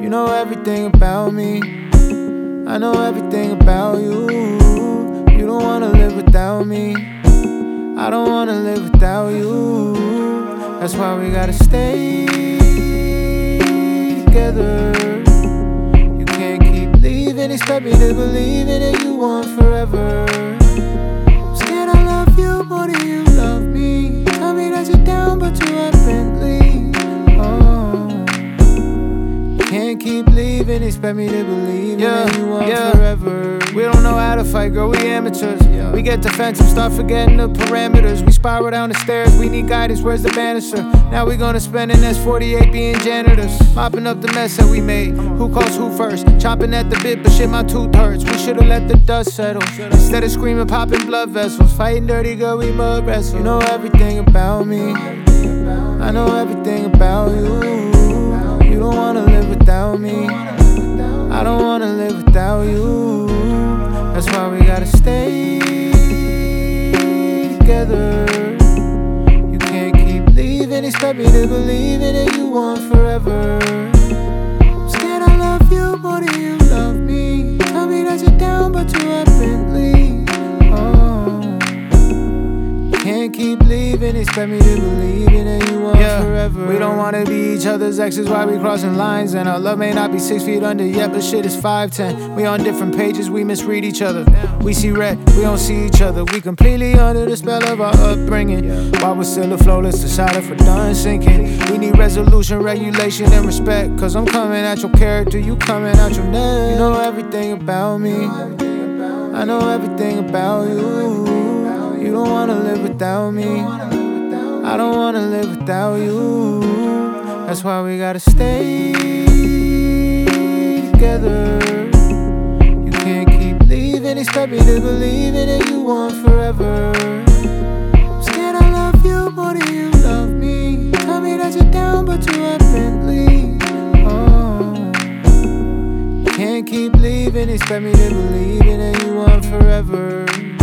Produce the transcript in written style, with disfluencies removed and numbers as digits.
You know everything about me, I know everything about you. You don't wanna live without me, I don't wanna live without you. That's why we gotta stay together. You can't keep leaving, expect me to believe in it, you want forever. I'm scared I love you more than you love me. Tell me that you're down but you apparently. Can't keep leaving, expect me to believe in it, you want forever. We don't know how to fight, girl, we amateurs. We get defensive, start forgetting the parameters. We spiral down the stairs, we need guidance, where's the banister? Now we gonna spend the next 48 being janitors, mopping up the mess that we made. Who calls who first? Chomping at the bit, but shit, my tooth hurts. We should've let the dust settle, instead of screaming, popping blood vessels. Fighting dirty, girl, we mud wrestle. You know everything about me, I know everything about you. You don't wanna live without me, I don't wanna live without you. That's why we gotta stay together. You can't keep leaving, expect me to believe in it, you want forever. I'm scared I love you more than you love me. Tell me that you're down but you apparently. Can't keep leaving, expect me to believe in it, you want forever. We don't wanna be each other's exes while we crossing lines. And our love may not be 6 feet under yet, but shit is 5'10". We on different pages, we misread each other. We see red, we don't see each other. We completely under the spell of our upbringing. While we're still flowless, decided for done sinking. We need resolution, regulation, and respect. Cause I'm coming at your character, you coming at your neck. You know everything about me, I know everything about you. You don't wanna live without me, I don't wanna live without you. That's why we gotta stay together. You can't keep leaving, expect me to believe in it, you want forever. I'm scared I love you more than you love me. Tell me that you're down but you apparently. Can't keep leaving, expect me to believe in it, you want forever.